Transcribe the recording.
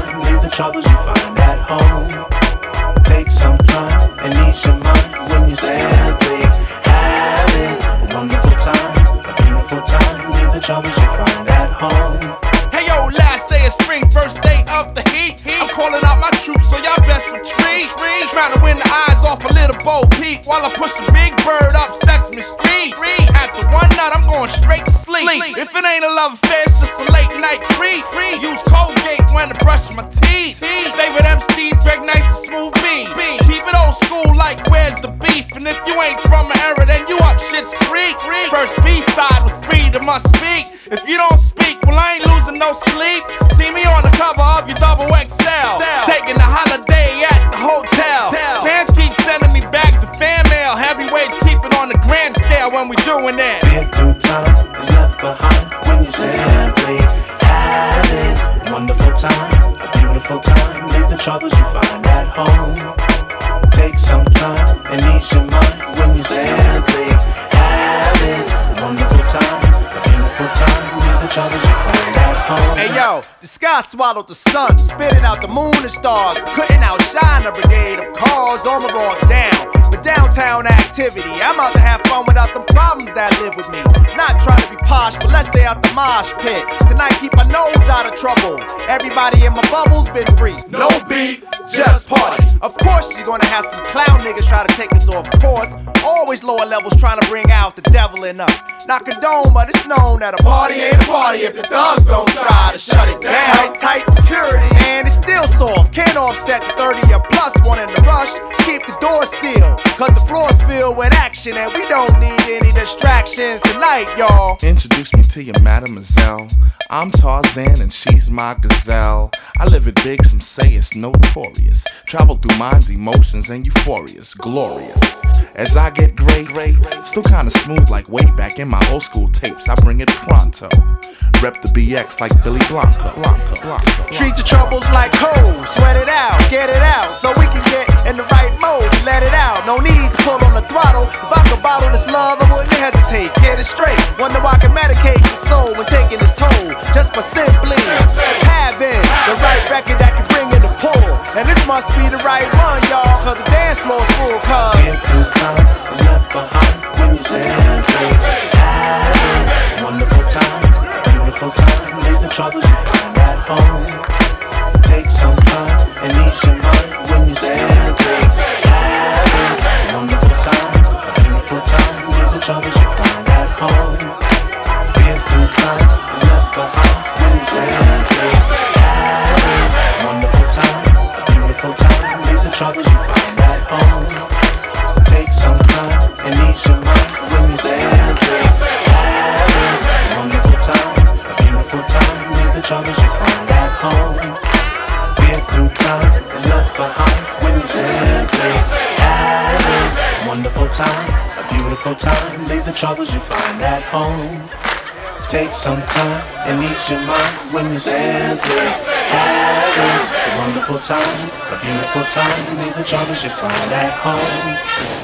time, leave the troubles you find at home. Take some time and ease your mind when you simply having a wonderful time, a beautiful time. Leave the troubles you find at home. Hey yo, last day of spring, first day of the heat. I'm calling out my troops, so y'all best retreat. Trying to win the eyes off a little Bo Peep while I push a Big Bird up Sesame Street. After one nut, I'm going straight to sleep. If it ain't a love affair, it's just a late night creep. Use Colgate when I brush my teeth. Favorite MCs, Greg Nice and Smooth B. Keep it old school like where's the beef? And if you ain't from an era, then you up Shit's Creek. First B-side was Freedom Must Speak. If you don't speak, well I ain't losing no sleep. See me on the cover of your double XL, taking a holiday at the hotel. Fans keep sending me back to fan mail. Heavyweights keep it on the grand scale when we doing that. Get through time is left behind when you simply having a wonderful time, a beautiful time. Leave the troubles you find at home. Take some time and ease your mind when you simply having a wonderful time, a beautiful time. Leave the troubles you find at home. Hey yo, the sky swallowed the sun, spitting out the moon and stars. Couldn't outshine a brigade of cars, armor all down. But downtown activity, I'm out to have fun without the problems that live with me. Not trying to be posh, but let's stay out the mosh pit. Tonight keep my nose out of trouble. Everybody in my bubble's been free. No beef, just party. Of course you're gonna have some clown niggas try to take us off course. Always lower levels trying to bring out the devil in us. Not condone, but it's known that a party ain't a party if the thugs don't try to shut it down. Tight security, and it's still soft. Can't offset the 30 or plus one in the rush. Keep the door sealed, cause the floor's filled with action, and we don't need any distractions tonight, y'all. Introduce me to your mademoiselle. I'm Tarzan and she's my gazelle. I live it big, some say it's notorious. Travel through minds, emotions, and euphorias. Glorious. As I get gray, still kinda smooth like way back in my old school tapes. I bring it pronto. Rep the BX like Billy Blanco. Treat your troubles like cold. Sweat it out, get it out, so we can get in the right mode. Let it out, no need to pull on the throttle. If I could bottle this love, I wouldn't hesitate. Get it straight. Wonder why I can medicate your soul when taking its toll. Just for simply having the right record that can bring in the pull. And this must be the right one, y'all, cause the dance floor's full, cause Get through time is left behind when you simply having a wonderful time, a beautiful time. Leave the troubles you find at home. Take some time and ease your mind when you simply having a wonderful time, a beautiful time. Leave the troubles you find at home. Get through time is left behind when you simply having a wonderful time, a beautiful time. Leave the troubles you find at home. Take some time and ease your mind when you simply having a wonderful time, a beautiful time. Leave the troubles you find at home. Fear through time is left behind when you simply having a wonderful time, a beautiful time. Leave the troubles you find at home. Take some time and ease your mind when you simply having a wonderful time, a beautiful time. Leave the troubles you find at home.